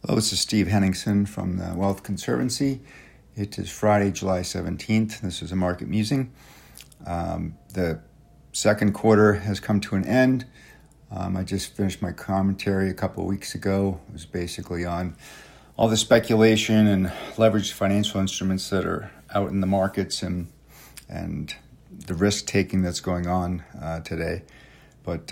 Hello, this is Steve Henningsen from the Wealth Conservancy. It is Friday, July 17th. This is a market musing. The second quarter has come to an end. I just finished my commentary a couple of weeks ago. It was basically on all the speculation and leveraged financial instruments that are out in the markets and the risk-taking that's going on today. But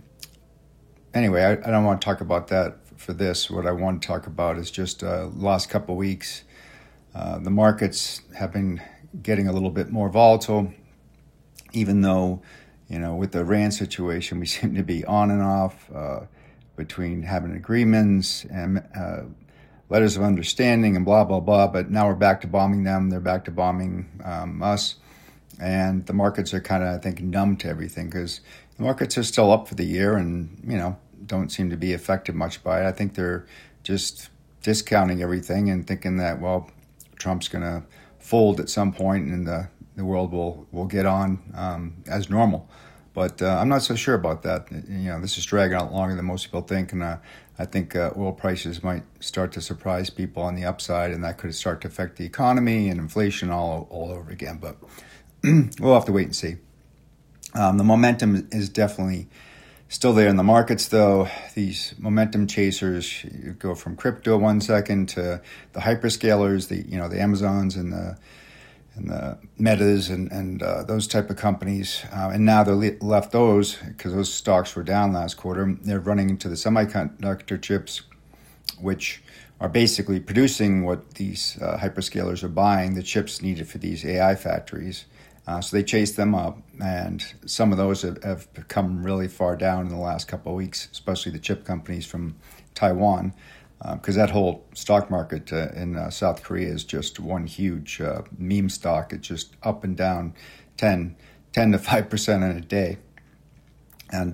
anyway, I don't want to talk about that for this. What I want to talk about is just last couple of weeks. The markets have been getting a little bit more volatile, even though, with the Iran situation, we seem to be on and off between having agreements and letters of understanding and blah, blah, blah. But now we're back to bombing them. They're back to bombing us. And the markets are kind of, I think, numb to everything because the markets are still up for the year and, don't seem to be affected much by it. I think they're just discounting everything and thinking that, well, Trump's going to fold at some point and the world will get on as normal. But I'm not so sure about that. This is dragging out longer than most people think, and I think oil prices might start to surprise people on the upside, and that could start to affect the economy and inflation all over again. But we'll have to wait and see. The momentum is definitely still there in the markets, though. These momentum chasers, you go from crypto 1 second to the hyperscalers, the Amazons and the Metas and those type of companies, and now they're left those because those stocks were down last quarter. They're running into the semiconductor chips, which are basically producing what these hyperscalers are buying, the chips needed for these AI factories. So they chased them up, and some of those have come really far down in the last couple of weeks, especially the chip companies from Taiwan, because that whole stock market in South Korea is just one huge meme stock. It's just up and down 10 to 5% in a day. And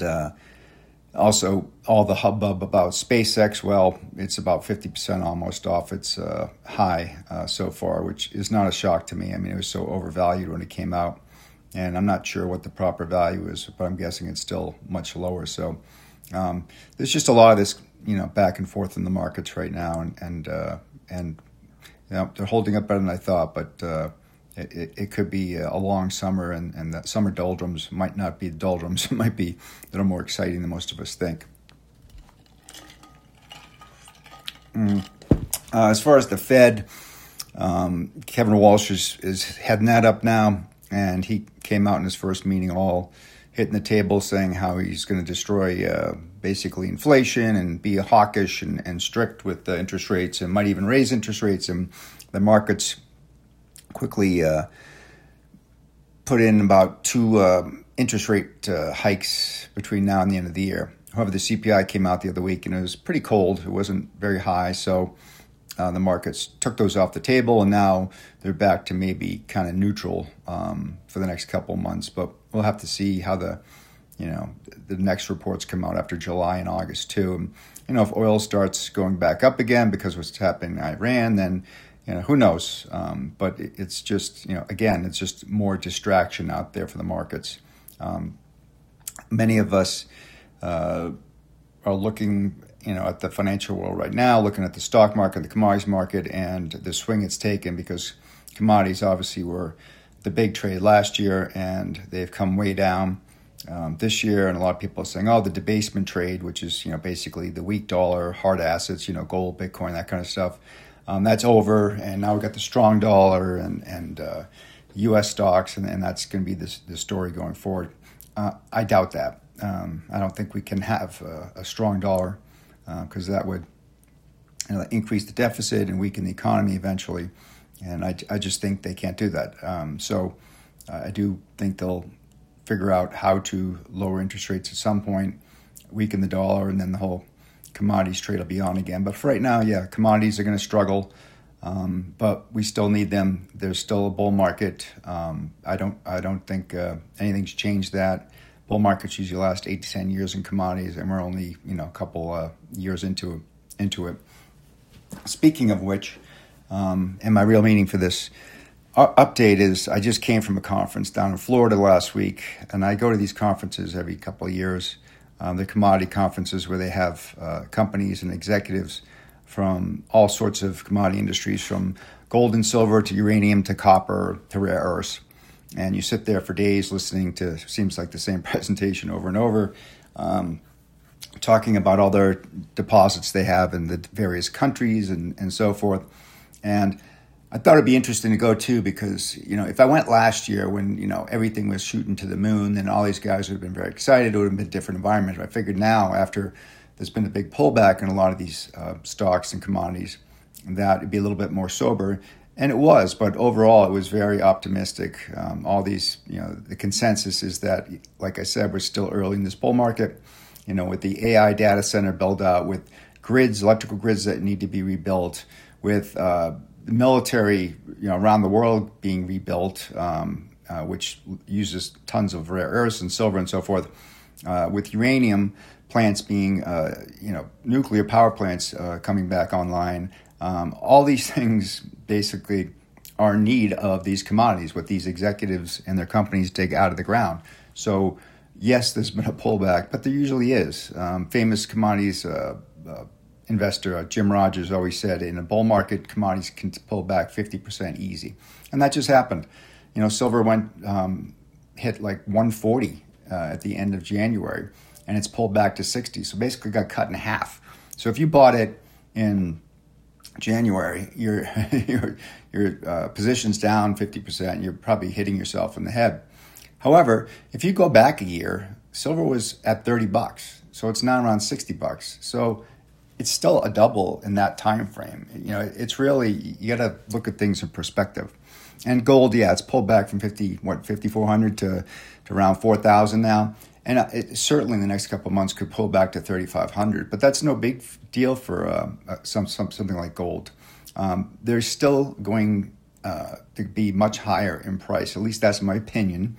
also all the hubbub about SpaceX, well, it's about 50% almost off its high so far, which is not a shock to me. I mean, it was so overvalued when it came out, and I'm not sure what the proper value is, but I'm guessing it's still much lower. So there's just a lot of this, back and forth in the markets right now, and they're holding up better than I thought, but it could be a long summer, and that summer doldrums might not be doldrums. It might be a little more exciting than most of us think. As far as the Fed, Kevin Walsh is heading that up now, and he came out in his first meeting all hitting the table saying how he's going to destroy basically inflation and be hawkish and strict with the interest rates and might even raise interest rates, and the markets quickly put in about 2 interest rate hikes between now and the end of the year. However, the CPI came out the other week and it was pretty cold. It wasn't very high, so the markets took those off the table, and now they're back to maybe kind of neutral for the next couple of months. But we'll have to see how the next reports come out after July and August too. And, if oil starts going back up again because of what's happening in Iran, then who knows? But it's just, again, it's just more distraction out there for the markets. Many of us are looking, at the financial world right now, looking at the stock market, the commodities market, and the swing it's taken, because commodities obviously were the big trade last year, and they've come way down this year. And a lot of people are saying, the debasement trade, which is, basically the weak dollar, hard assets, gold, Bitcoin, that kind of stuff. That's over, and now we've got the strong dollar and U.S. stocks, and that's going to be the story going forward. I doubt that. I don't think we can have a strong dollar because that would increase the deficit and weaken the economy eventually, and I just think they can't do that. So I do think they'll figure out how to lower interest rates at some point, weaken the dollar, and then the whole commodities trade will be on again. But for right now, commodities are going to struggle, but we still need them. There's still a bull market. I don't think anything's changed that. Bull markets usually last 8 to 10 years in commodities, and we're only a couple years into it. Speaking of which, and my real meaning for this update is I just came from a conference down in Florida last week, and I go to these conferences every couple of years. The commodity conferences where they have companies and executives from all sorts of commodity industries, from gold and silver to uranium to copper to rare earths. And you sit there for days listening to, seems like the same presentation over and over, talking about all their deposits they have in the various countries and so forth. And I thought it'd be interesting to go too, because, if I went last year when, everything was shooting to the moon, then all these guys would have been very excited. It would have been a different environment. I figured now, after there's been a big pullback in a lot of these stocks and commodities, that it'd be a little bit more sober. And it was, but overall it was very optimistic. All these, the consensus is that, like I said, we're still early in this bull market, with the AI data center build out, with grids, electrical grids that need to be rebuilt, with the military, around the world being rebuilt, which uses tons of rare earths and silver and so forth, with uranium plants being, nuclear power plants coming back online. All these things basically are in need of these commodities, what these executives and their companies dig out of the ground. So yes, there's been a pullback, but there usually is. Famous commodities investor Jim Rogers always said, in a bull market, commodities can pull back 50% easy. And that just happened. Silver hit like 140 at the end of January, and it's pulled back to 60. So basically got cut in half. So if you bought it in January, your position's down 50%, and you're probably hitting yourself in the head. However, if you go back a year, silver was at $30, so it's now around $60. So it's still a double in that time frame. It's really, you got to look at things in perspective. And gold, it's pulled back from 5,400 to around 4,000 now. And it certainly in the next couple of months could pull back to 3,500. But that's no big deal for something like gold. They're still going to be much higher in price. At least that's my opinion.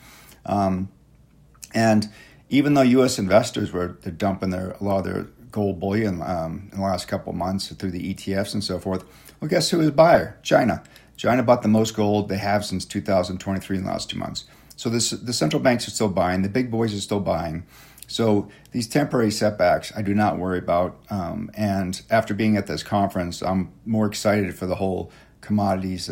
And even though U.S. investors they're dumping a lot of their gold bullion in the last couple of months through the ETFs and so forth, well, guess who is a buyer? China. China bought the most gold they have since 2023 in the last 2 months. So the central banks are still buying. The big boys are still buying. So these temporary setbacks, I do not worry about. And after being at this conference, I'm more excited for the whole commodities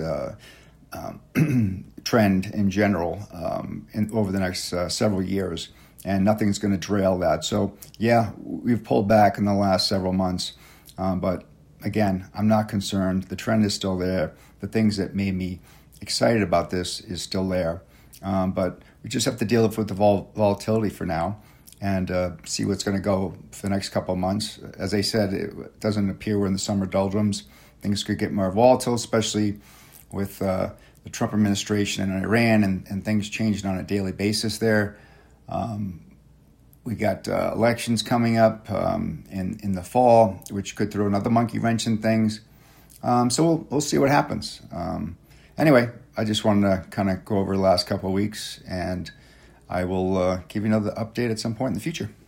trend in general over the next several years. And nothing's going to derail that. So, we've pulled back in the last several months. But again, I'm not concerned. The trend is still there. The things that made me excited about this is still there. But we just have to deal with the volatility for now and see what's going to go for the next couple of months. As I said, it doesn't appear we're in the summer doldrums. Things could get more volatile, especially with the Trump administration and Iran and things changing on a daily basis there. We got elections coming up in the fall, which could throw another monkey wrench in things. So we'll see what happens. Anyway, I just wanted to kind of go over the last couple of weeks, and I will give you another update at some point in the future.